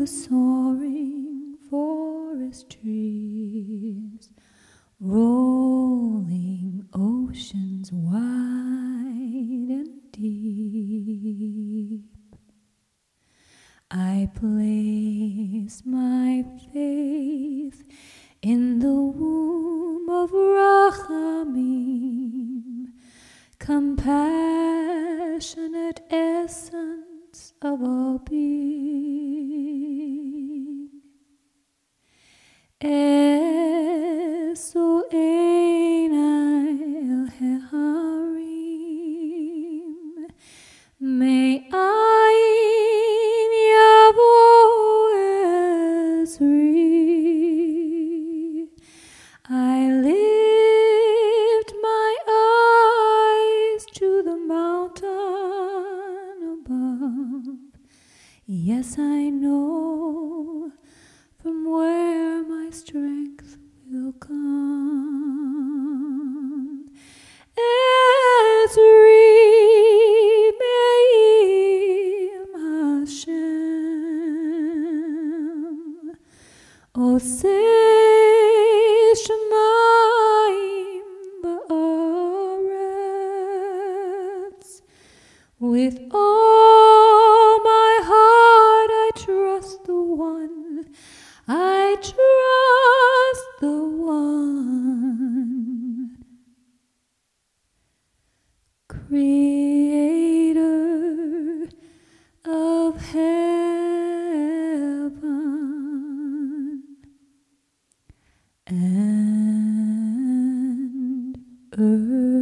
the soaring forest trees, rolling oceans wide and deep. I place my faith in the womb of Rachamim, compassionate essence of all being. Eso einai el heharim, me'ayin yavo Ezri. I lift my eyes to the mountain above. Yes, I know from where my strength will come. Ezri Me'im Hashem, Oseh Shamayim Ba'aretz. With all my heart I trust the one, I trust the one, Creator of heaven and earth.